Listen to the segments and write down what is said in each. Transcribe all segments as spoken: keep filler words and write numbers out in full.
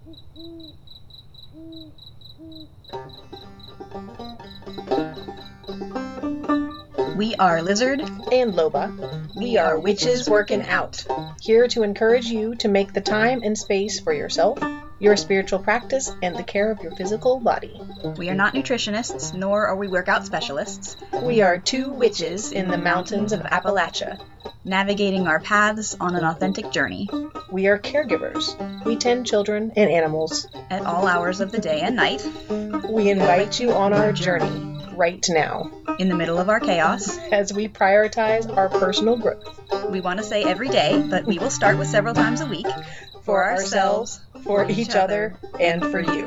We are Lizard and Loba. We are Witches Working Out, here to encourage you to make the time and space for yourself, your spiritual practice, and the care of your physical body. We are not nutritionists, nor are we workout specialists. We are two witches in the mountains of Appalachia, navigating our paths on an authentic journey. We are caregivers. We tend children and animals at all hours of the day and night. We invite you on our journey right now, in the middle of our chaos, as we prioritize our personal growth. We want to say every day, but we will start with several times a week. For, for ourselves, for each, each other, and for you.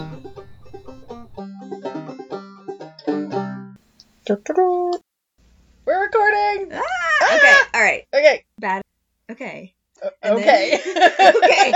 We're recording! Ah, ah! Okay, alright. Okay. Bad. Okay. Uh, okay. Then... okay.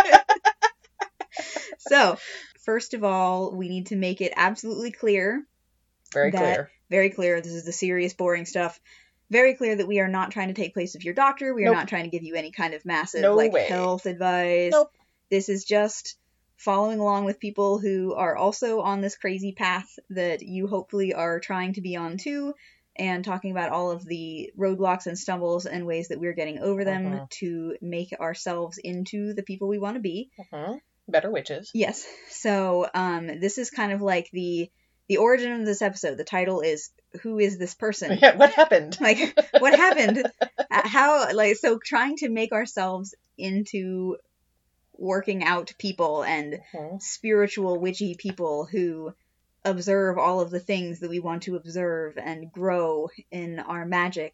So, first of all, we need to make it absolutely clear. Very that, clear. Very clear. This is the serious, boring stuff. Very clear that we are not trying to take place of your doctor. We are nope. not trying to give you any kind of massive no like way. health advice. Nope. This is just following along with people who are also on this crazy path that you hopefully are trying to be on too, and talking about all of the roadblocks and stumbles and ways that we're getting over them uh-huh. to make ourselves into the people we want to be. Uh-huh. Better witches. Yes. So um, this is kind of like the the origin of this episode. The title is "Who is this person?" Yeah, what happened? Like, what happened? How, like, so trying to make ourselves into working out people and uh-huh. spiritual witchy people who observe all of the things that we want to observe and grow in our magic.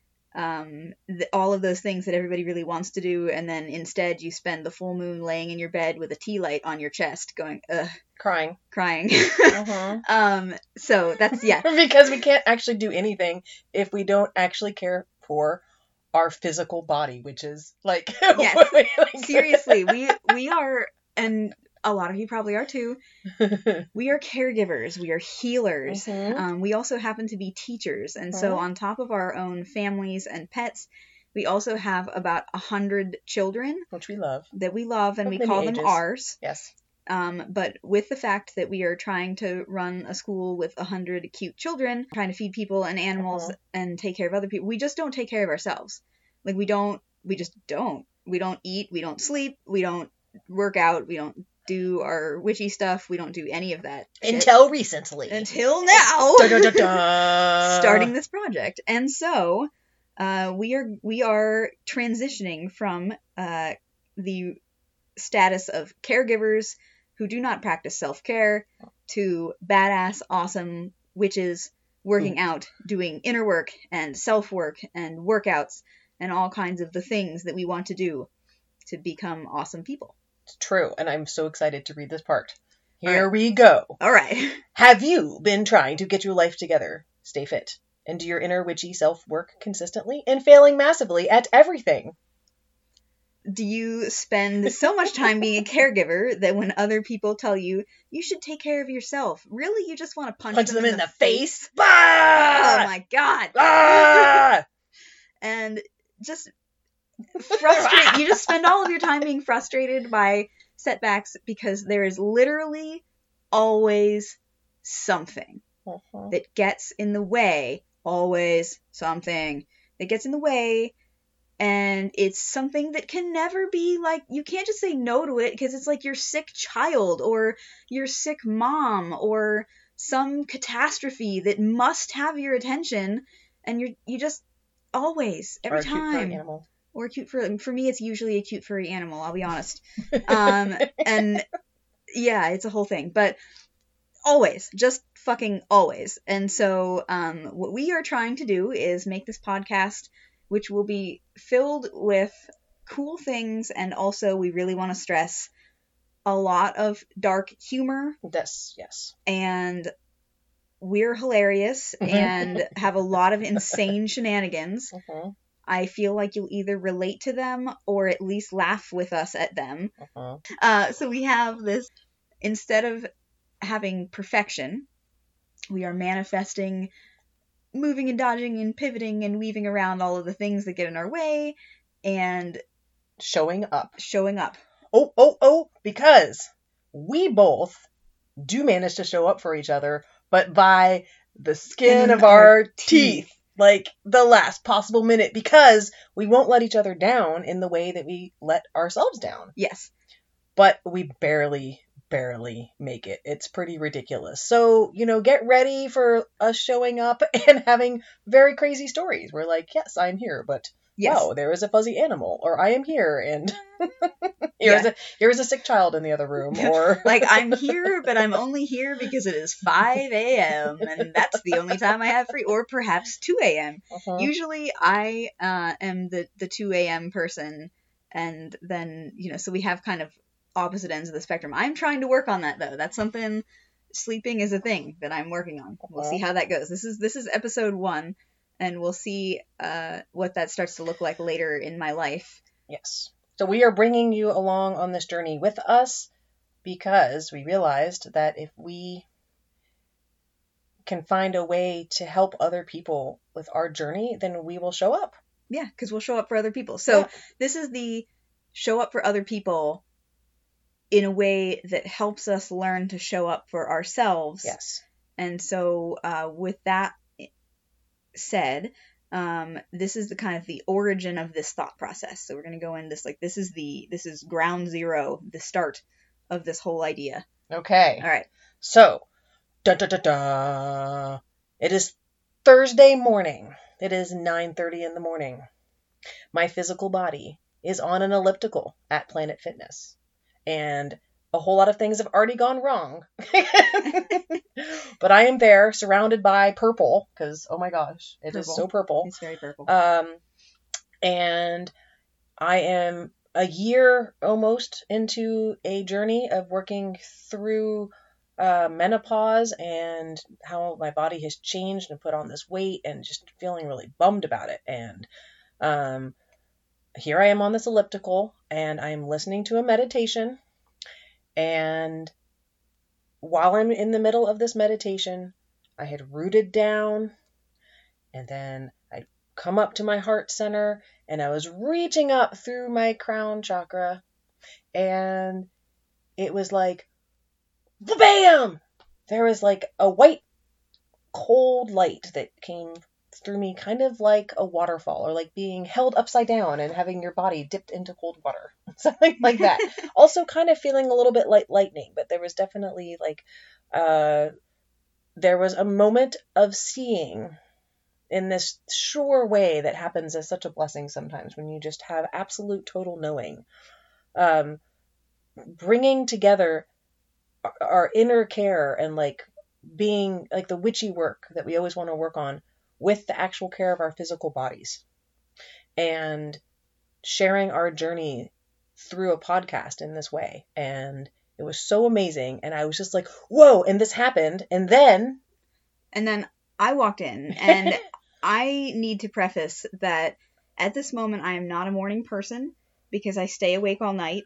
Um, th- all of those things that everybody really wants to do, and then instead you spend the full moon laying in your bed with a tea light on your chest going, ugh. Crying. Crying. uh-huh. Um, so that's, yeah. Because we can't actually do anything if we don't actually care for our physical body, which is, like... Yes. like Seriously, we we are, and a lot of you probably are too, we are caregivers, we are healers. Mm-hmm. Um, we also happen to be teachers, and mm-hmm. so on top of our own families and pets, we also have about a hundred children. Which we love. That we love, and of we many call ages. them ours. Yes. Um, but with the fact that we are trying to run a school with a hundred cute children, trying to feed people and animals uh-huh. and take care of other people, we just don't take care of ourselves. Like, we don't, we just don't. We don't eat, we don't sleep, we don't work out, we don't do our witchy stuff, we don't do any of that shit. Until recently. Until now. da, da, da, da. Starting this project. And so, uh, we are, we are transitioning from, uh, the status of caregivers who do not practice self-care to badass, awesome witches working Ooh. out, doing inner work and self-work and workouts and all kinds of the things that we want to do to become awesome people. It's true, and I'm so excited to read this part. Here right. we go. All right. Have you been trying to get your life together, stay fit, and do your inner witchy self-work consistently, and failing massively at everything? Do you spend so much time being a caregiver that when other people tell you, you should take care of yourself, really you just want to punch, punch them, them in, in the, the face? face? Ah! Oh my god. Ah! And just frustrated. You just spend all of your time being frustrated by setbacks because there is literally always something uh-huh. that gets in the way. Always something that gets in the way. And it's something that can never be like, you can't just say no to it because it's like your sick child or your sick mom or some catastrophe that must have your attention. And you're, you just always, every or a time. Cute furry animal. Or a cute furry, for me, it's usually a cute furry animal, I'll be honest. Um, and yeah, it's a whole thing, but always, just fucking always. And so, um, what we are trying to do is make this podcast, which will be filled with cool things, and also we really want to stress a lot of dark humor. Yes, yes. And we're hilarious and have a lot of insane shenanigans. Uh-huh. I feel like you'll either relate to them or at least laugh with us at them. Uh-huh. Uh, so we have this, instead of having perfection, we are manifesting moving and dodging and pivoting and weaving around all of the things that get in our way and showing up. Showing up. oh, oh, oh, because we both do manage to show up for each other, but by the skin of our, our teeth. teeth, like the last possible minute, because we won't let each other down in the way that we let ourselves down. Yes. But we barely, barely make it. It's pretty ridiculous. So, you know, get ready for us showing up and having very crazy stories. We're like, yes, I'm here, but yes. Wow, there is a fuzzy animal, or I am here, and here's yeah. a here's a sick child in the other room, or like I'm here, but I'm only here because it is five a.m. and that's the only time I have free, or perhaps two a.m. Uh-huh. Usually, I uh, am the the two a.m. person, and then you know, so we have kind of opposite ends of the spectrum. I'm trying to work on that though. That's something. Sleeping is a thing that I'm working on. We'll see how that goes. This is this is episode one. And we'll see uh, what that starts to look like later in my life. Yes. So we are bringing you along on this journey with us because we realized that if we can find a way to help other people with our journey, then we will show up. Yeah, because we'll show up for other people. So yeah. This is the show up for other people in a way that helps us learn to show up for ourselves. Yes. And so uh, with that said, um, this is the kind of the origin of this thought process. So we're going to go in this, like, this is the, this is ground zero, the start of this whole idea. Okay. All right. So, da da da da. It is Thursday morning. It is nine thirty in the morning. My physical body is on an elliptical at Planet Fitness. And a whole lot of things have already gone wrong. But I am there surrounded by purple because, oh my gosh, it purple. is so purple. It's very purple. Um, and I am a year almost into a journey of working through uh, menopause and how my body has changed and put on this weight and just feeling really bummed about it. And um, here I am on this elliptical and I am listening to a meditation. And while I'm in the middle of this meditation, I had rooted down and then I come up to my heart center and I was reaching up through my crown chakra and it was like, bam! There was like a white cold light that came through me, kind of like a waterfall or like being held upside down and having your body dipped into cold water, something like that. Also kind of feeling a little bit like lightning, but there was definitely like, uh, there was a moment of seeing in this sure way that happens as such a blessing sometimes when you just have absolute total knowing, um, bringing together our, our inner care and like being like the witchy work that we always want to work on with the actual care of our physical bodies and sharing our journey through a podcast in this way. And it was so amazing. And I was just like, whoa, and this happened. And then, and then I walked in and I need to preface that at this moment, I am not a morning person because I stay awake all night.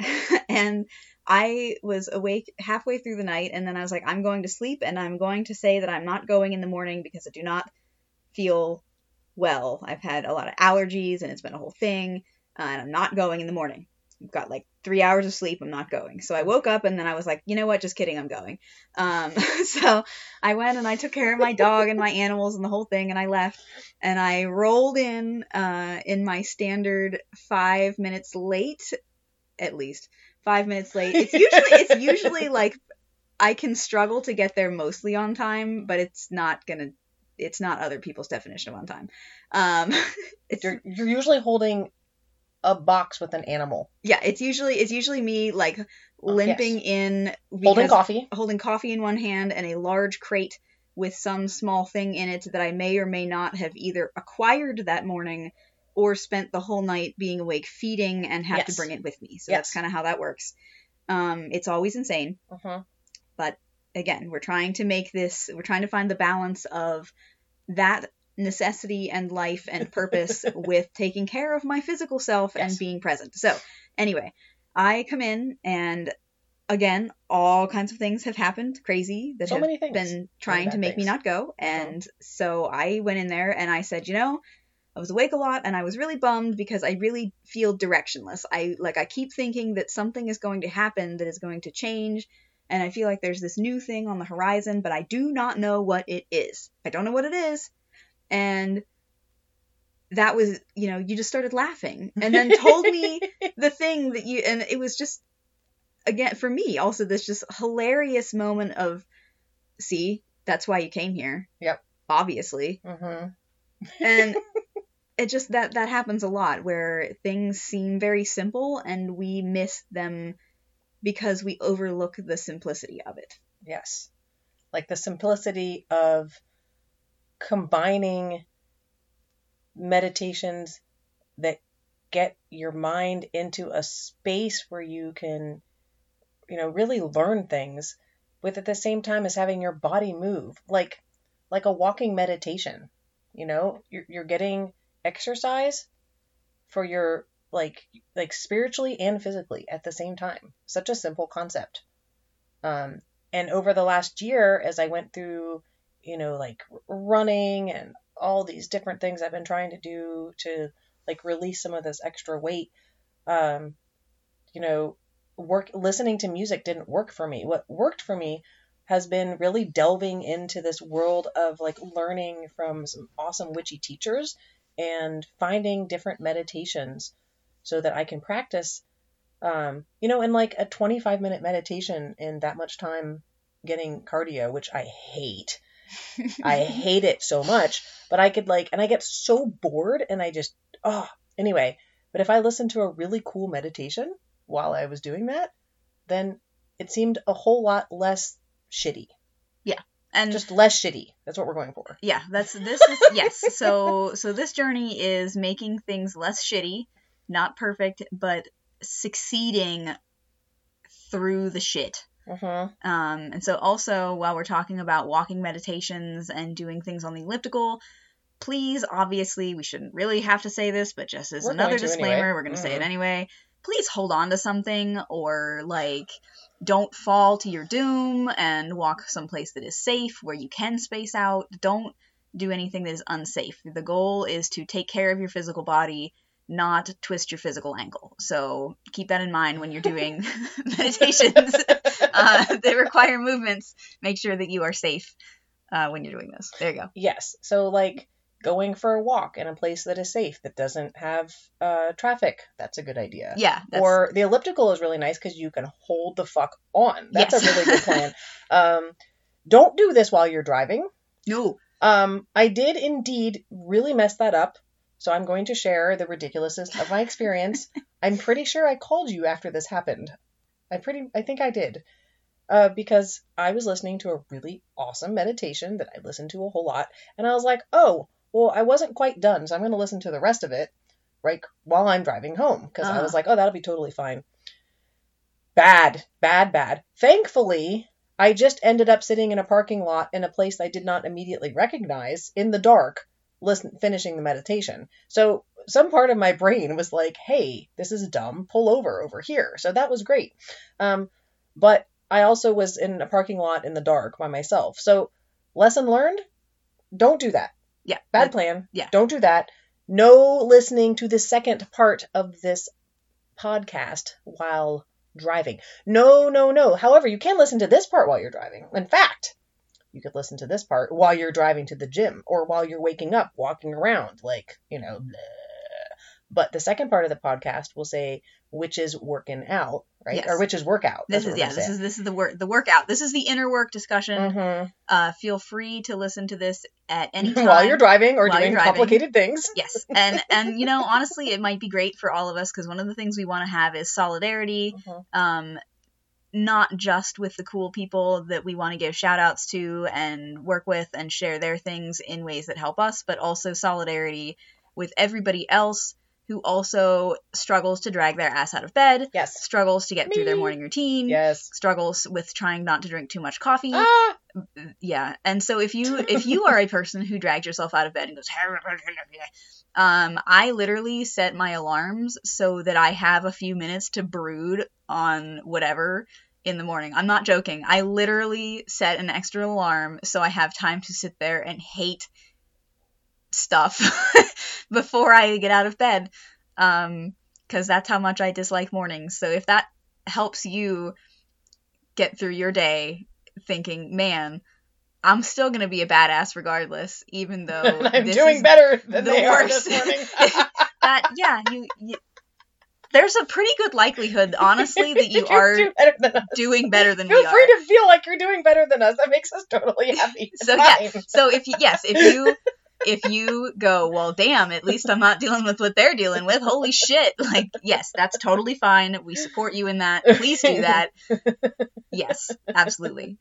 And I was awake halfway through the night. And then I was like, I'm going to sleep and I'm going to say that I'm not going in the morning because I do not feel well. I've had a lot of allergies and it's been a whole thing, uh, and I'm not going in the morning. I've got like three hours of sleep. I'm not going. So I woke up and then I was like, you know what? Just kidding. I'm going. Um, so I went and I took care of my dog and my animals and the whole thing. And I left and I rolled in, uh, in my standard five minutes late, at least five minutes late. It's usually, it's usually like I can struggle to get there mostly on time, but it's not going to It's not other people's definition of on time. Um, it's, you're, you're usually holding a box with an animal. Yeah, it's usually it's usually me like limping yes. in, holding coffee, holding coffee in one hand and a large crate with some small thing in it that I may or may not have either acquired that morning or spent the whole night being awake feeding and have yes. to bring it with me. So yes. that's kind of how that works. Um, it's always insane, uh-huh. but again, we're trying to make this, we're trying to find the balance of that necessity and life and purpose with taking care of my physical self yes. and being present. So anyway, I come in and again, all kinds of things have happened, crazy, that so have many things. been trying to make things. me not go. And oh. so I went in there and I said, you know, I was awake a lot, and I was really bummed because I really feel directionless. I like I keep thinking that something is going to happen that is going to change, and I feel like there's this new thing on the horizon, but I do not know what it is. I don't know what it is. And that was, you know, you just started laughing and then told me the thing that you, and it was just, again, for me, also this just hilarious moment of, see, that's why you came here. Yep. Obviously. Mm-hmm. And it just, that, that happens a lot where things seem very simple and we miss them because we overlook the simplicity of it. Yes. Like the simplicity of combining meditations that get your mind into a space where you can, you know, really learn things with at the same time as having your body move, like like a walking meditation. You know, you're you're getting exercise for your like like spiritually and physically at the same time. Such a simple concept. Um, and over the last year, as I went through, you know, like running and all these different things I've been trying to do to like release some of this extra weight, um, you know, work, listening to music didn't work for me. What worked for me has been really delving into this world of like learning from some awesome witchy teachers and finding different meditations so that I can practice, um, you know, in like a twenty-five minute meditation in that much time getting cardio, which I hate. I hate it so much, but I could like, and I get so bored and I just, oh, anyway, but if I listened to a really cool meditation while I was doing that, then it seemed a whole lot less shitty. Yeah. And just less shitty. That's what we're going for. Yeah, that's, this is, yes. So, so this journey is making things less shitty, not perfect, but succeeding through the shit. Mm-hmm. Um, and so also, while we're talking about walking meditations and doing things on the elliptical, please, obviously, we shouldn't really have to say this, but just as We're another going to disclaimer, anyway. we're going to Mm-hmm. say it anyway. Please hold on to something, or like, don't fall to your doom and walk someplace that is safe where you can space out. Don't do anything that is unsafe. The goal is to take care of your physical body, not twist your physical ankle. So keep that in mind when you're doing meditations uh, that require movements. Make sure that you are safe uh, when you're doing this. There you go. Yes. So like going for a walk in a place that is safe, that doesn't have uh, traffic. That's a good idea. Yeah. That's... Or the elliptical is really nice because you can hold the fuck on. That's yes. a really good plan. Um, don't do this while you're driving. No. Um, I did indeed really mess that up. So I'm going to share the ridiculousness of my experience. I'm pretty sure I called you after this happened. I pretty, I think I did. Uh, because I was listening to a really awesome meditation that I listened to a whole lot. And I was like, oh, well, I wasn't quite done. So I'm going to listen to the rest of it, right, while I'm driving home. Because uh-huh. I was like, oh, that'll be totally fine. Bad, bad, bad. Thankfully, I just ended up sitting in a parking lot in a place I did not immediately recognize in the dark, listen, finishing the meditation. So some part of my brain was like, hey, this is dumb. Pull over over here. So that was great. Um, but I also was in a parking lot in the dark by myself. So lesson learned, don't do that. Yeah. Bad plan. Yeah. Don't do that. No listening to the second part of this podcast while driving. No, no, no. However, you can listen to this part while you're driving. In fact, you could listen to this part while you're driving to the gym or while you're waking up, walking around, like, you know, bleh. But the second part of the podcast will say witches working out, right? Yes. Or witches workout. This is yeah. This is this is the work the workout. This is the inner work discussion. Mm-hmm. Uh, feel free to listen to this at any time while you're driving or while doing driving. complicated things. Yes, and and you know, honestly, it might be great for all of us because one of the things we want to have is solidarity. Mm-hmm. Um, not just with the cool people that we want to give shout outs to and work with and share their things in ways that help us, but also solidarity with everybody else who also struggles to drag their ass out of bed, Yes. struggles to get Me. through their morning routine, Yes. struggles with trying not to drink too much coffee. Ah! Yeah. And so if you if you are a person who drags yourself out of bed and goes, um, I literally set my alarms so that I have a few minutes to brood on whatever in the morning. I'm not joking. I literally set an extra alarm so I have time to sit there and hate stuff before I get out of bed, um, because that's how much I dislike mornings. So if that helps you get through your day thinking, man, I'm still gonna be a badass regardless, even though I'm this doing is better than the they are worst. this morning. that yeah, you, you there's a pretty good likelihood, honestly, that you do are do better than us. doing better than Feel we free are. to feel like you're doing better than us. That makes us totally happy. It's So fine. yeah, so if you yes, if you if you go, well, damn, at least I'm not dealing with what they're dealing with. Holy shit! Like, yes, that's totally fine. We support you in that. Please do that. Yes, absolutely.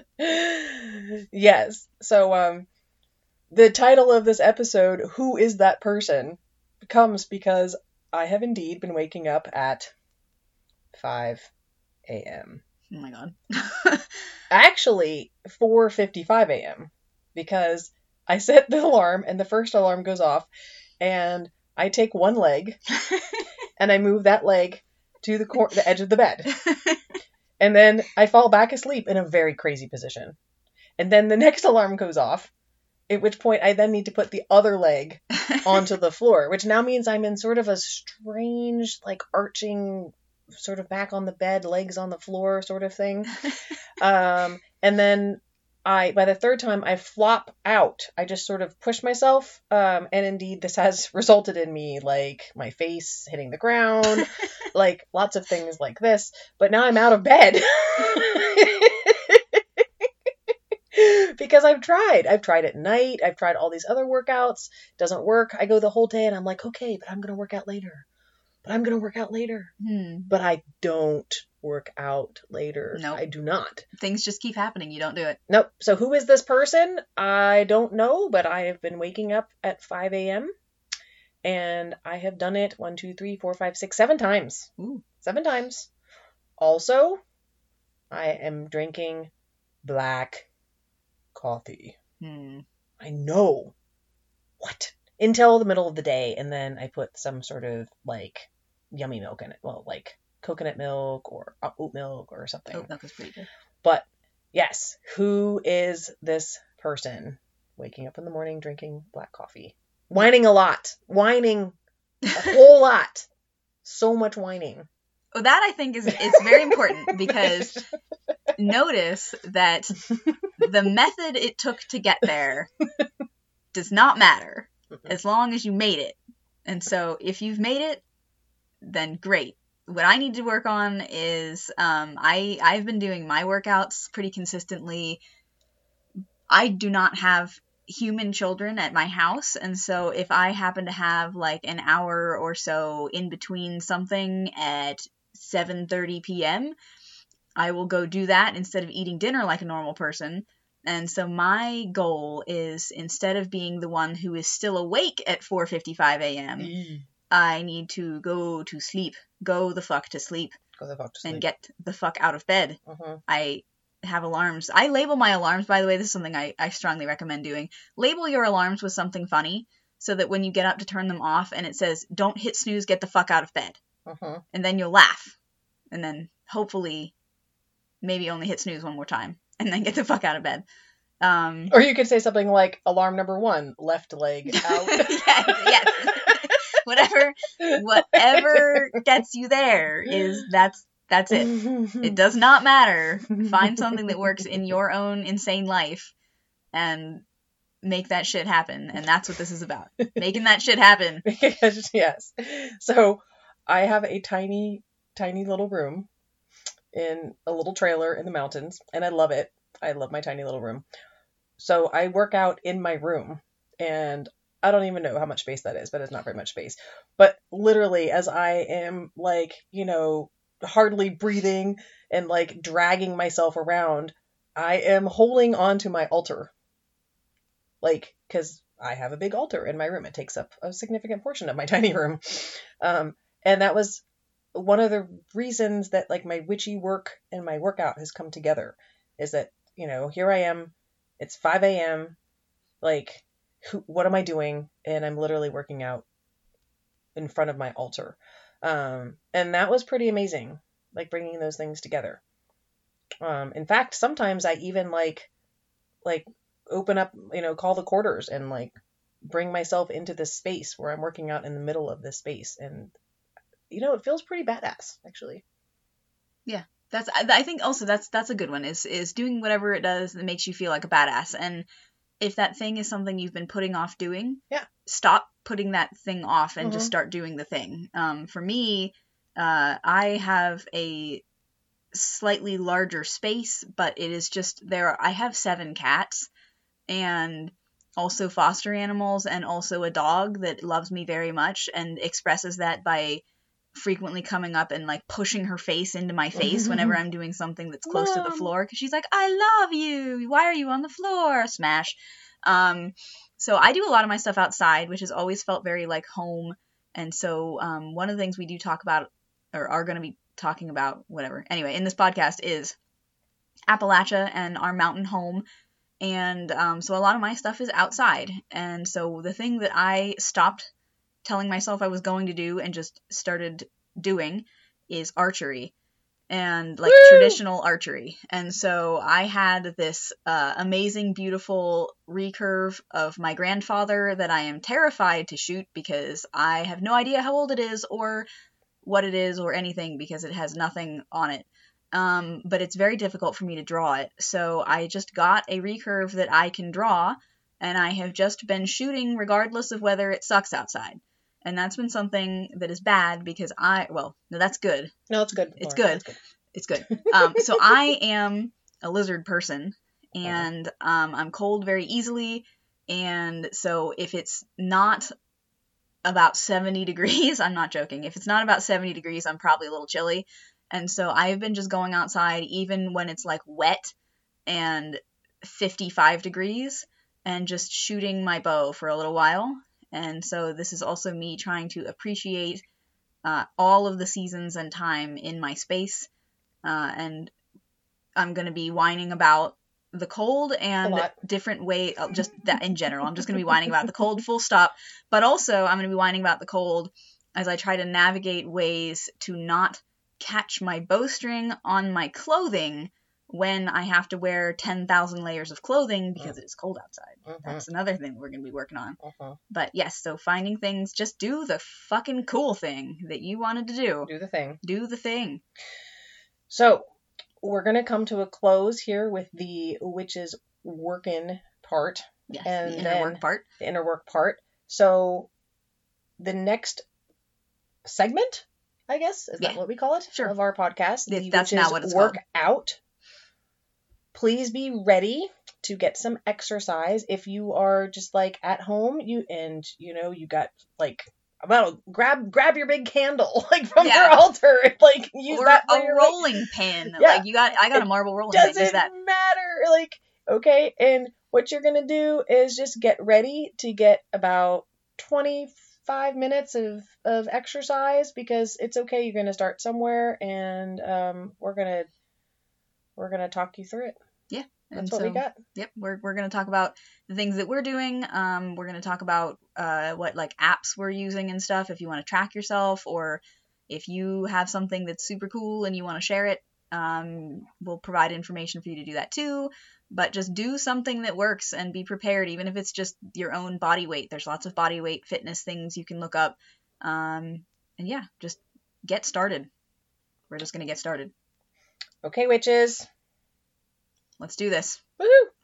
Yes. So, um, the title of this episode, "Who is that person?" comes because I have indeed been waking up at five a.m. Oh my god. Actually, four fifty-five a.m. because I set the alarm and the first alarm goes off and I take one leg and I move that leg to the cor- the edge of the bed. And then I fall back asleep in a very crazy position. And then the next alarm goes off, at which point I then need to put the other leg onto the floor, which now means I'm in sort of a strange, like, arching, sort of back on the bed, legs on the floor sort of thing. Um, and then I, by the third time, I flop out. I just sort of push myself. Um, and indeed, this has resulted in me, like, my face hitting the ground, like, lots of things like this. But now I'm out of bed. Because I've tried. I've tried at night. I've tried all these other workouts. Doesn't work. I go the whole day and I'm like, okay, but I'm going to work out later. But I'm going to work out later. Hmm. But I don't work out later. Nope. I do not. Things just keep happening. You don't do it. Nope. So who is this person? I don't know, but I have been waking up at five a.m. and I have done it one, two, three, four, five, six, seven times. Ooh. Seven times. Also, I am drinking black coffee. Hmm. I know. What? Until the middle of the day, and then I put some sort of, like, yummy milk in it. Well, like, coconut milk or oat milk or something. Oat milk is pretty good. But, yes, who is this person waking up in the morning drinking black coffee? Whining a lot. Whining a whole lot. So much whining. Well, that I think is it's very important because notice that the method it took to get there does not matter as long as you made it. And so if you've made it, then great. What I need to work on is um, I, I've been doing my workouts pretty consistently. I do not have human children at my house, and so if I happen to have like an hour or so in between something at seven thirty p.m., I will go do that instead of eating dinner like a normal person. And so my goal is, instead of being the one who is still awake at four fifty-five a.m., Mm. I need to go to sleep. Go the fuck to sleep. Go the fuck to sleep. And get the fuck out of bed. Uh-huh. I have alarms. I label my alarms, by the way. This is something I, I strongly recommend doing. Label your alarms with something funny so that when you get up to turn them off and it says, don't hit snooze, get the fuck out of bed. Uh-huh. And then you'll laugh. And then hopefully maybe only hit snooze one more time and then get the fuck out of bed. Um, or you could say something like, alarm number one, left leg out. yes, yes. whatever, whatever gets you there is that's that's it. It does not matter. Find something that works in your own insane life and make that shit happen. And that's what this is about. Making that shit happen. Yes. So I have a tiny, tiny little room in a little trailer in the mountains, and I love it. I love my tiny little room. So I work out in my room, and I don't even know how much space that is, but it's not very much space. But literally, as I am, like, you know, hardly breathing and, like, dragging myself around, I am holding on to my altar. Like, because I have a big altar in my room. It takes up a significant portion of my tiny room. Um, and that was one of the reasons that, like, my witchy work and my workout has come together, is that, you know, here I am, it's five a.m., like, who, what am I doing? And I'm literally working out in front of my altar. Um, and that was pretty amazing, like, bringing those things together. Um, in fact, sometimes I even, like, like, open up, you know, call the quarters and, like, bring myself into this space where I'm working out in the middle of this space. And, you know, it feels pretty badass, actually. Yeah. That's, I I think also that's, that's a good one is, is doing whatever it does that makes you feel like a badass. And if that thing is something you've been putting off doing, yeah, stop putting that thing off and mm-hmm. just start doing the thing. Um, for me, uh, I have a slightly larger space, but it is just there. I have seven cats and also foster animals and also a dog that loves me very much and expresses that by frequently coming up and like pushing her face into my face whenever I'm doing something that's close Mom. to the floor, because she's like, I love you, why are you on the floor? Smash. Um so I do a lot of my stuff outside, which has always felt very like home. And so um one of the things we do talk about, or are going to be talking about, whatever, anyway, in this podcast is Appalachia and our mountain home. And um so a lot of my stuff is outside. And so the thing that I stopped telling myself I was going to do and just started doing is archery, and like Woo! traditional archery. And so I had this uh, amazing, beautiful recurve of my grandfather that I am terrified to shoot because I have no idea how old it is or what it is or anything, because it has nothing on it. Um, but it's very difficult for me to draw it. So I just got a recurve that I can draw, and I have just been shooting regardless of whether it sucks outside. And that's been something that is bad because I, well, no, that's good. No, it's good. It's good. good. It's good. Um, so I am a lizard person, and um, I'm cold very easily. And so if it's not about seventy degrees, I'm not joking. If it's not about seventy degrees, I'm probably a little chilly. And so I've been just going outside even when it's like wet and fifty-five degrees and just shooting my bow for a little while. And so this is also me trying to appreciate uh, all of the seasons and time in my space. Uh, and I'm going to be whining about the cold and different way, just that in general. I'm just going to be whining about the cold, full stop. But also I'm going to be whining about the cold as I try to navigate ways to not catch my bowstring on my clothing when I have to wear ten thousand layers of clothing because mm. it is cold outside. Mm-hmm. That's another thing we're going to be working on. Mm-hmm. But yes, so finding things, just do the fucking cool thing that you wanted to do. Do the thing. Do the thing. So we're going to come to a close here with the witch's working part. Yes, and the inner work part. The inner work part. So the next segment, I guess, is yeah. that what we call it? Sure. Of our podcast. If that's not what it's work called. Out. Please be ready to get some exercise. If you are just like at home, you and you know you got like about grab grab your big candle like from yeah. your altar, and, like use or that a rolling like, pin. Yeah. Like you got, I got it a marble rolling pin. Does that matter? Like okay, and what you're gonna do is just get ready to get about twenty-five minutes of of exercise, because it's okay. You're gonna start somewhere, and um, we're gonna we're gonna talk you through it. Yeah. That's and what so, we got. Yep. We're, we're going to talk about the things that we're doing. Um, we're going to talk about, uh, what like apps we're using and stuff. If you want to track yourself, or if you have something that's super cool and you want to share it, um, we'll provide information for you to do that too. But just do something that works and be prepared, even if it's just your own body weight. There's lots of body weight fitness things you can look up. Um, and yeah, just get started. We're just going to get started. Okay, witches. Let's do this. Woohoo!